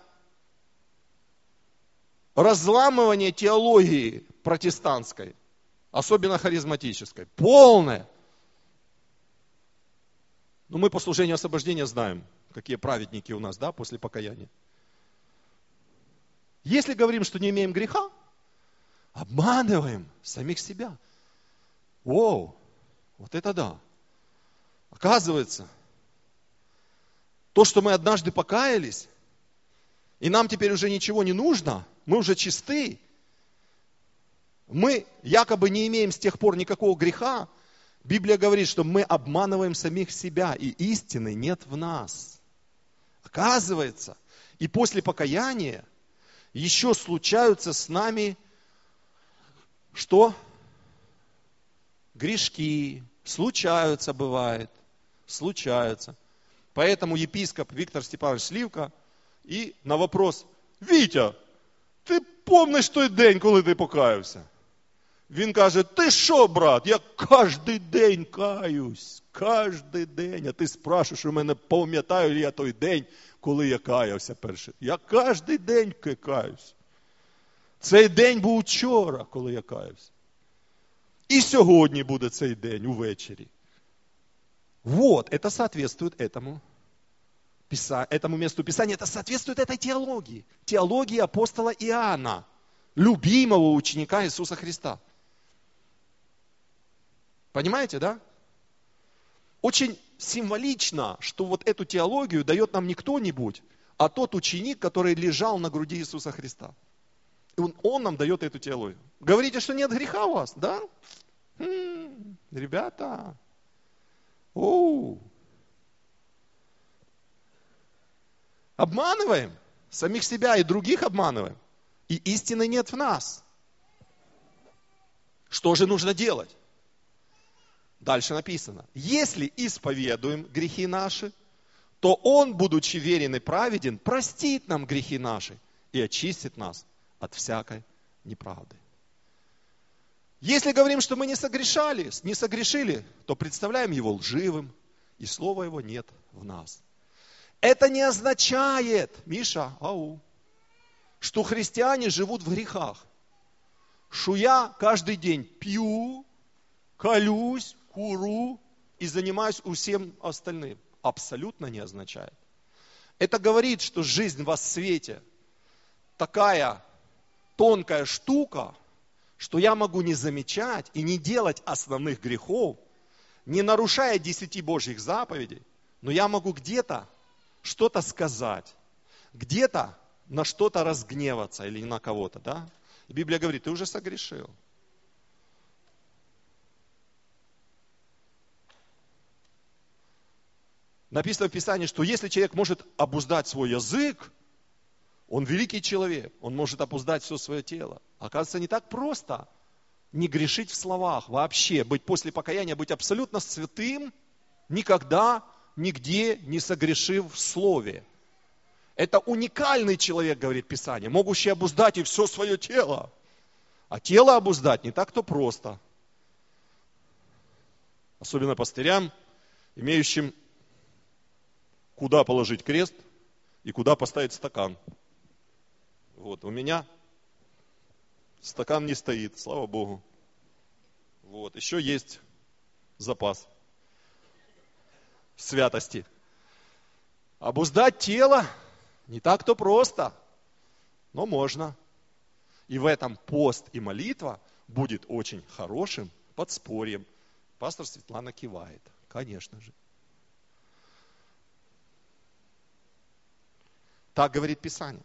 разламывание теологии протестантской, особенно харизматической. Полное. Но мы по служению освобождения знаем, какие праведники у нас, да, после покаяния. Если говорим, что не имеем греха, обманываем самих себя. Воу, вот это да. Оказывается, то, что мы однажды покаялись, и нам теперь уже ничего не нужно, мы уже чисты, мы якобы не имеем с тех пор никакого греха, Библия говорит, что мы обманываем самих себя, и истины нет в нас. Оказывается, и после покаяния еще случаются с нами, что? Грешки, случаются, бывает, случаются. Поэтому епископ Виктор Степанович Сливка і на вопрос: Вітя, ти помниш той день, коли ти покаявся? Він каже: ти що, брат, я кожен день каюсь, кожен день. А ти спрашуєш у мене, пам'ятаю ли я той день, коли я каявся перший. Я кожен день каюсь. Цей день був вчора, коли я каявся. І сьогодні буде цей день, увечері. Вот, это соответствует этому этому месту Писания, это соответствует этой теологии. Теологии апостола Иоанна, любимого ученика Иисуса Христа. Понимаете, да? Очень символично, что вот эту теологию дает нам не кто-нибудь, а тот ученик, который лежал на груди Иисуса Христа. И он, он нам дает эту теологию. Говорите, что нет греха у вас, да? М-м, ребята, оу. Обманываем самих себя и других обманываем. И истины нет в нас. Что же нужно делать? Дальше написано. Если исповедуем грехи наши, то Он, будучи верен и праведен, простит нам грехи наши и очистит нас от всякой неправды. Если говорим, что мы не согрешали, не согрешили, то представляем Его лживым, и слова Его нет в нас. Это не означает, Миша, ау, что христиане живут в грехах. Что я каждый день пью, колюсь, куру и занимаюсь всем остальным. Абсолютно не означает. Это говорит, что жизнь во свете такая тонкая штука, что я могу не замечать и не делать основных грехов, не нарушая десяти Божьих заповедей, но я могу где-то что-то сказать, где-то на что-то разгневаться или на кого-то, да? И Библия говорит, ты уже согрешил. Написано в Писании, что если человек может обуздать свой язык, он великий человек, он может обуздать все свое тело. Оказывается, не так просто не грешить в словах вообще, быть после покаяния, быть абсолютно святым, никогда, нигде не согрешив в слове. Это уникальный человек, говорит Писание, могущий обуздать и все свое тело. А тело обуздать не так-то просто. Особенно пастырям, имеющим куда положить крест и куда поставить стакан. Вот, у меня стакан не стоит, слава Богу. Вот, еще есть запас святости. Обуздать тело не так-то просто, но можно. И в этом пост и молитва будет очень хорошим подспорьем. Пастор Светлана кивает, конечно же. Так говорит Писание.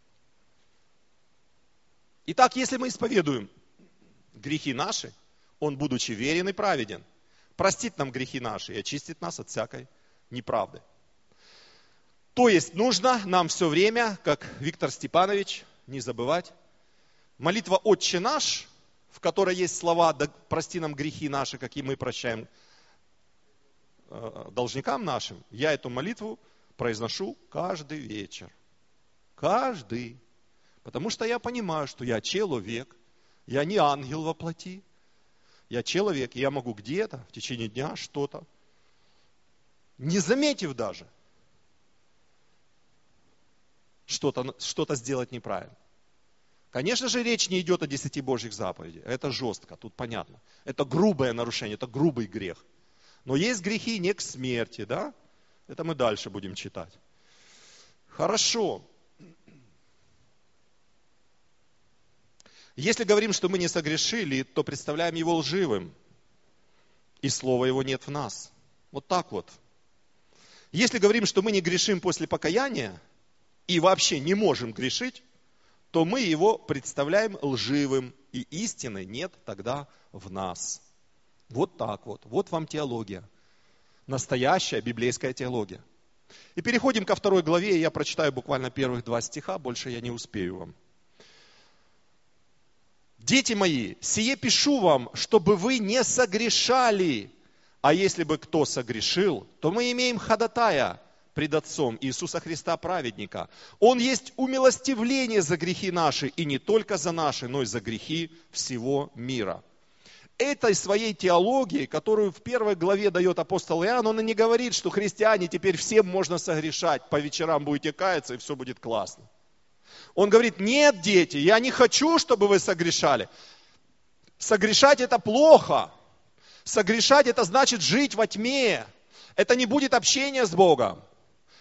Итак, если мы исповедуем грехи наши, Он, будучи верен и праведен, простит нам грехи наши и очистит нас от всякой неправды. То есть нужно нам все время, как Виктор Степанович, не забывать, молитва «Отче наш», в которой есть слова «Да прости нам грехи наши, какие мы прощаем должникам нашим», я эту молитву произношу каждый вечер. Каждый. Потому что я понимаю, что я человек, я не ангел во плоти. Я человек, и я могу где-то в течение дня что-то, не заметив даже, что-то, что-то сделать неправильно. Конечно же, речь не идет о десяти Божьих заповедях. Это жестко, тут понятно. Это грубое нарушение, это грубый грех. Но есть грехи не к смерти, да? Это мы дальше будем читать. Хорошо. Если говорим, что мы не согрешили, то представляем его лживым, и слова его нет в нас. Вот так вот. Если говорим, что мы не грешим после покаяния, и вообще не можем грешить, то мы его представляем лживым, и истины нет тогда в нас. Вот так вот. Вот вам теология. Настоящая библейская теология. И переходим ко второй главе, и я прочитаю буквально первых два стиха, больше я не успею вам. Дети мои, сие пишу вам, чтобы вы не согрешали. А если бы кто согрешил, то мы имеем ходатая пред Отцом Иисуса Христа праведника. Он есть умилостивление за грехи наши, и не только за наши, но и за грехи всего мира. Этой своей теологии, которую в первой главе дает апостол Иоанн, он и не говорит, что христиане теперь всем можно согрешать, по вечерам будете каяться, и все будет классно. Он говорит, нет, дети, я не хочу, чтобы вы согрешали. Согрешать это плохо. Согрешать это значит жить во тьме. Это не будет общения с Богом.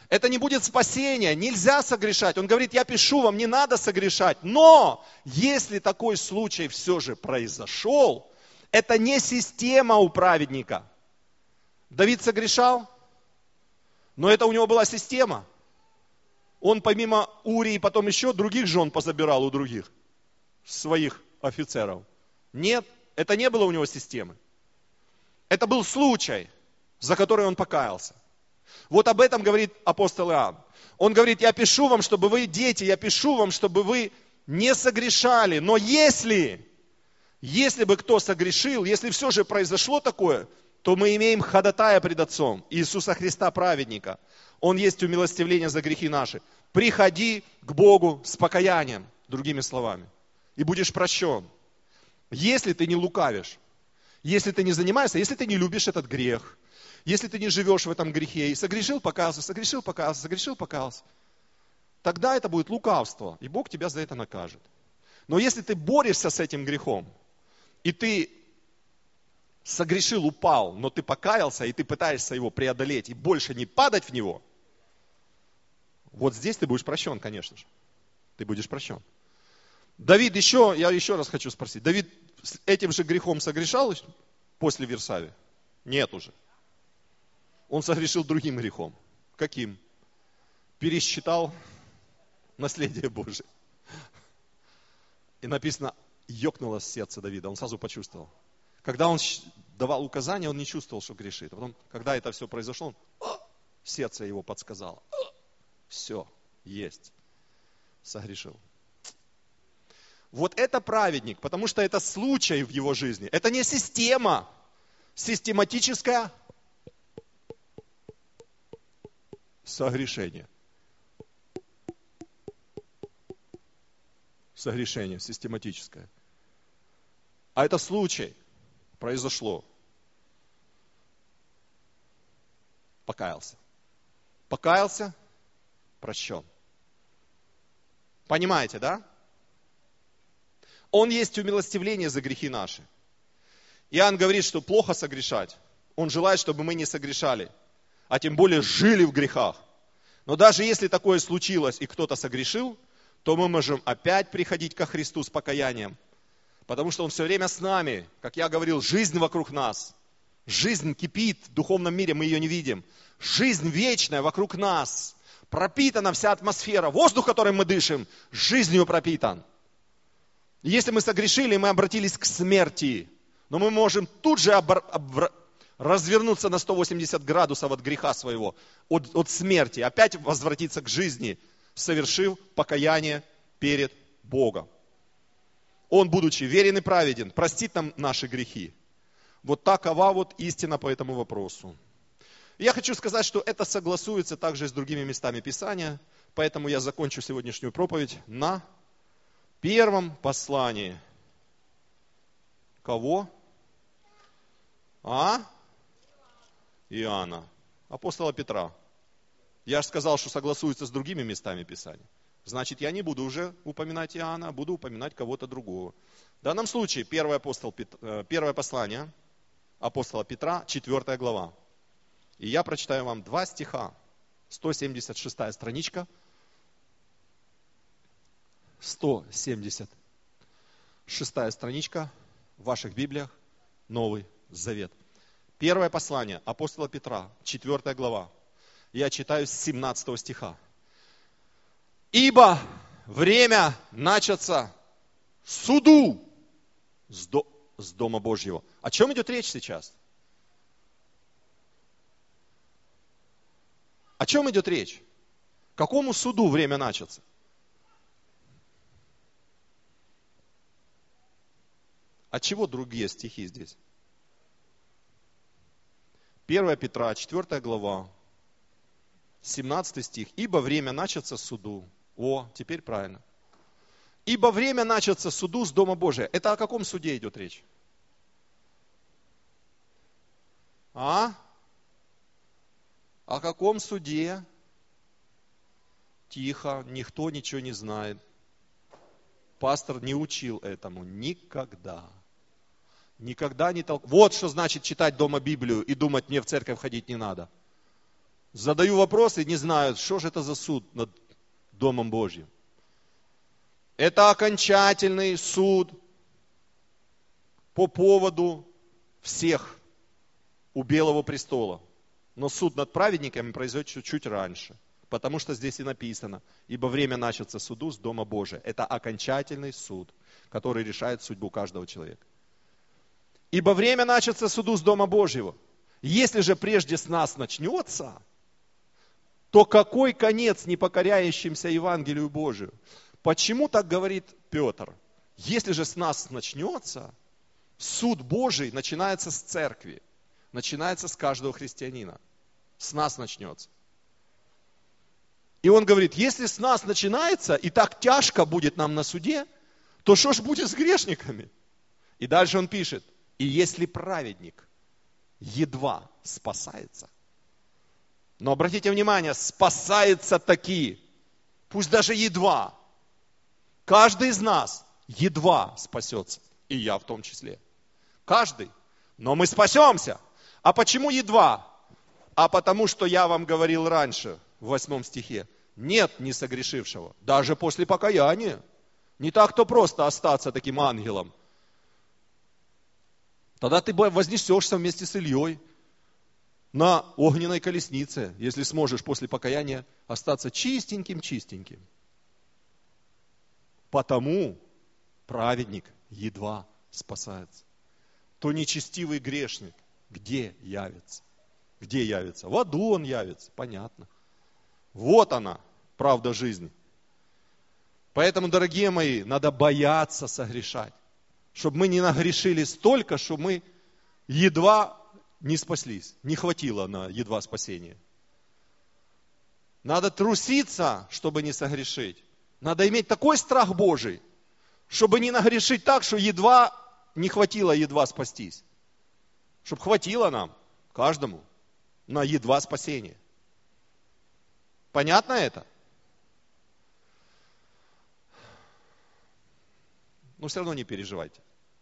Это не будет спасения, нельзя согрешать. Он говорит, я пишу вам, не надо согрешать. Но если такой случай все же произошел, это не система у праведника. Давид согрешал, но это у него была система. Он помимо Урии потом еще других жен позабирал у других, своих офицеров. Нет, это не было у него системы. Это был случай, за который он покаялся. Вот об этом говорит апостол Иоанн. Он говорит, я пишу вам, чтобы вы, дети, я пишу вам, чтобы вы не согрешали. Но если, если бы кто согрешил, если все же произошло такое, то мы имеем ходатая пред Отцом, Иисуса Христа, праведника. Он есть умилостивление за грехи наши. Приходи к Богу с покаянием, другими словами, и будешь прощен. Если ты не лукавишь, если ты не занимаешься, если ты не любишь этот грех, если ты не живешь в этом грехе, и согрешил, покаялся, согрешил, покаялся, согрешил, покаялся, тогда это будет лукавство, и Бог тебя за это накажет. Но если ты борешься с этим грехом, и ты согрешил, упал, но ты покаялся, и ты пытаешься его преодолеть, и больше не падать в него, вот здесь ты будешь прощен, конечно же. Ты будешь прощен. Давид еще, я еще раз хочу спросить, Давид с этим же грехом согрешал после Вирсавии? Нет уже. Он согрешил другим грехом. Каким? Пересчитал наследие Божие. И написано, ёкнуло сердце Давида, он сразу почувствовал. Когда он давал указания, он не чувствовал, что грешит. А потом, когда это все произошло, он, сердце его подсказало. Все, есть. Согрешил. Вот это праведник, потому что это случай в его жизни. Это не система, систематическое согрешение. Согрешение систематическое. А это случай. Произошло. Покаялся. Покаялся, прощен. Понимаете, да? Он есть умилостивление за грехи наши. Иоанн говорит, что плохо согрешать. Он желает, чтобы мы не согрешали, а тем более жили в грехах. Но даже если такое случилось и кто-то согрешил, то мы можем опять приходить ко Христу с покаянием. Потому что Он все время с нами. Как я говорил, жизнь вокруг нас. Жизнь кипит в духовном мире, мы ее не видим. Жизнь вечная вокруг нас. Пропитана вся атмосфера. Воздух, которым мы дышим, жизнью пропитан. И если мы согрешили, мы обратились к смерти. Но мы можем тут же обр... обр... развернуться на сто восемьдесят градусов от греха своего, от, от смерти. Опять возвратиться к жизни, совершив покаяние перед Богом. Он, будучи верен и праведен, простит нам наши грехи. Вот такова вот истина по этому вопросу. Я хочу сказать, что это согласуется также с другими местами Писания, поэтому я закончу сегодняшнюю проповедь на первом послании. Кого? А? Иоанна. Апостола Петра. Я же сказал, что согласуется с другими местами Писания. Значит, я не буду уже упоминать Иоанна, а буду упоминать кого-то другого. В данном случае первое, апостол, первое послание апостола Петра, четвёртая глава. И я прочитаю вам два стиха. сто семьдесят шестая страничка. сто семьдесят шестая страничка в ваших Библиях, Новый Завет. Первое послание апостола Петра, четвёртая глава. Я читаю с семнадцатого стиха. Ибо время начаться суду с, до, с Дома Божьего. О чем идет речь сейчас? О чем идет речь? Какому суду время начаться? От чего другие стихи здесь? первое Петра, четвёртая глава, семнадцатый стих. Ибо время начаться суду. О, теперь правильно. Ибо время начаться суду с Дома Божия. Это о каком суде идет речь? А? О каком суде? Тихо, никто ничего не знает. Пастор не учил этому никогда. Никогда не толкал. Вот что значит читать дома Библию и думать, мне в церковь ходить не надо. задаю вопрос и не знают, что же это за суд над Домом Божьим. Это окончательный суд по поводу всех у Белого престола. Но суд над праведниками произойдет чуть-чуть раньше. Потому что здесь и написано, ибо время начаться суду с Дома Божия. Это окончательный суд, который решает судьбу каждого человека. Ибо время начаться суду с Дома Божьего. Если же прежде с нас начнется, то какой конец непокоряющимся Евангелию Божию? Почему так говорит Петр? Если же с нас начнется, суд Божий начинается с церкви, начинается с каждого христианина. С нас начнется. И он говорит, если с нас начинается, и так тяжко будет нам на суде, то что ж будет с грешниками? И дальше он пишет, и если праведник едва спасается, но обратите внимание, спасается таки, пусть даже едва, каждый из нас едва спасется, и я в том числе. Каждый, но мы спасемся. А почему едва? А потому что я вам говорил раньше, в восьмом стихе, нет несогрешившего, даже после покаяния. Не так-то просто остаться таким ангелом. Тогда ты вознесешься вместе с Ильей на огненной колеснице, если сможешь после покаяния остаться чистеньким-чистеньким. Потому праведник едва спасается. То нечестивый грешник где явится? Где явится? В аду он явится, понятно. Вот она, правда жизни. Поэтому, дорогие мои, надо бояться согрешать. Чтобы мы не нагрешили столько, что мы едва не спаслись. Не хватило на едва спасения. Надо труситься, чтобы не согрешить. Надо иметь такой страх Божий, чтобы не нагрешить так, что едва не хватило едва спастись. Чтобы хватило нам, каждому, на едва спасение. Понятно это? Но все равно не переживайте.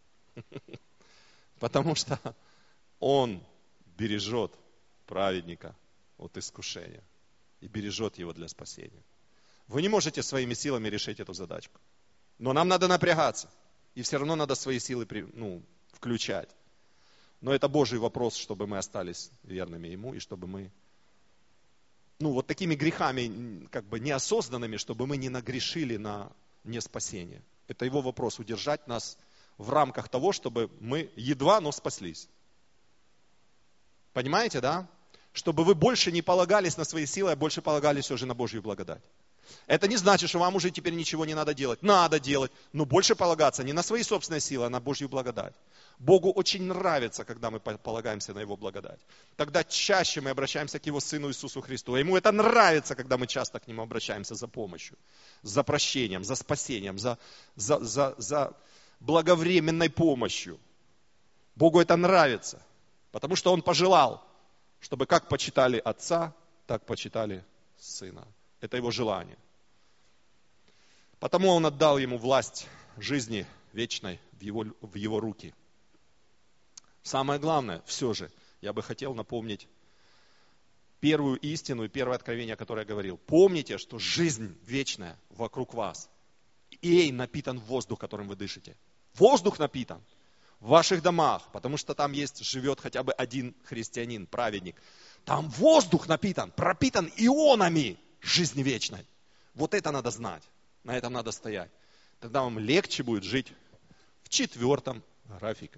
Потому что Он бережет праведника от искушения и бережет его для спасения. Вы не можете своими силами решить эту задачку. Но нам надо напрягаться. И все равно надо свои силы ну, включать. Но это Божий вопрос, чтобы мы остались верными Ему и чтобы мы ну, вот такими грехами, как бы неосознанными, чтобы мы не нагрешили на неспасение. Это Его вопрос, удержать нас в рамках того, чтобы мы едва, но спаслись. Понимаете, да? Чтобы вы больше не полагались на свои силы, а больше полагались уже на Божью благодать. Это не значит, что вам уже теперь ничего не надо делать. Надо делать, но больше полагаться не на свои собственные силы, а на Божью благодать. Богу очень нравится, когда мы полагаемся на Его благодать. Тогда чаще мы обращаемся к Его Сыну Иисусу Христу. А Ему это нравится, когда мы часто к Нему обращаемся за помощью, за прощением, за спасением, за, за, за, за благовременной помощью. Богу это нравится, потому что Он пожелал, чтобы как почитали Отца, так почитали Сына. Это Его желание. Потому Он отдал Ему власть жизни вечной в Его, в его руки. Самое главное, все же, я бы хотел напомнить первую истину и первое откровение, которое я говорил. Помните, что жизнь вечная вокруг вас. И ей напитан воздух, которым вы дышите. Воздух напитан в ваших домах, потому что там есть, живет хотя бы один христианин, праведник. Там воздух напитан, пропитан ионами жизни вечной. Вот это надо знать, на этом надо стоять. Тогда вам легче будет жить в четвертом графике.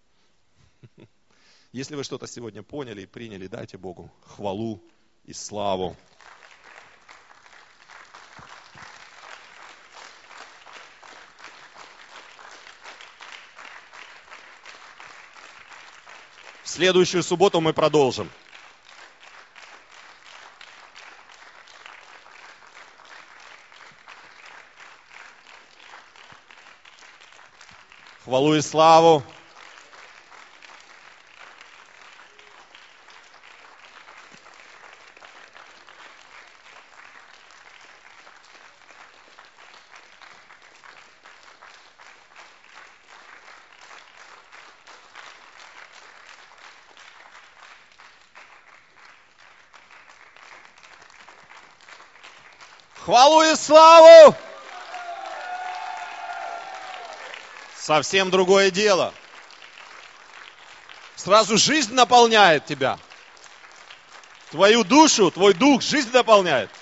Если вы что-то сегодня поняли и приняли, дайте Богу хвалу и славу. В следующую субботу мы продолжим. Хвалу и славу. Хвалу и славу! Совсем другое дело. Сразу жизнь наполняет тебя. Твою душу, твой дух, жизнь наполняет.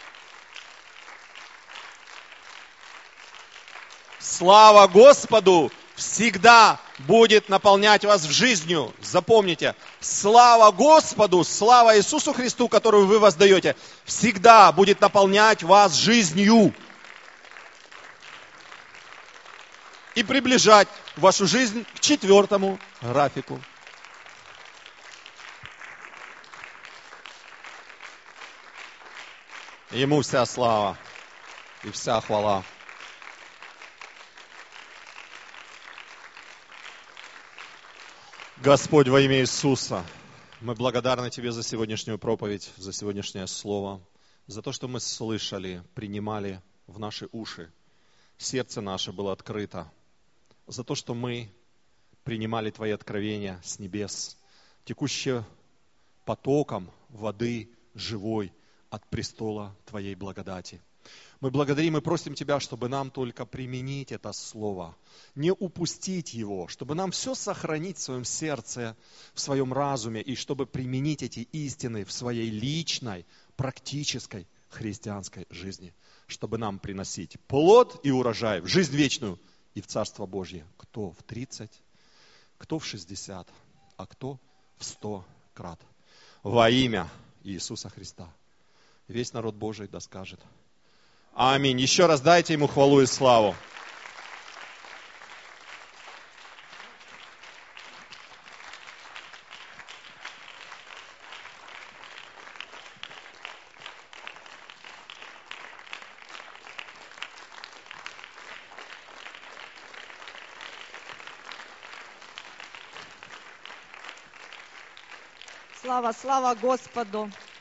Слава Господу всегда будет наполнять вас жизнью. Запомните, слава Господу, слава Иисусу Христу, которую вы воздаете, всегда будет наполнять вас жизнью. И приближать вашу жизнь к четвертому графику. Ему вся слава и вся хвала. Господь, во имя Иисуса, мы благодарны Тебе за сегодняшнюю проповедь, за сегодняшнее слово, за то, что мы слышали, принимали в наши уши. Сердце наше было открыто. За то, что мы принимали Твои откровения с небес, текущие потоком воды живой от престола Твоей благодати. Мы благодарим и просим Тебя, чтобы нам только применить это слово, не упустить его, чтобы нам все сохранить в своем сердце, в своем разуме, и чтобы применить эти истины в своей личной, практической христианской жизни, чтобы нам приносить плод и урожай в жизнь вечную и в Царство Божье. Кто в тридцать, кто в шестьдесят, а кто в сто крат. Во имя Иисуса Христа. Весь народ Божий да скажет. Аминь. Еще раз дайте Ему хвалу и славу. Слава, слава Господу!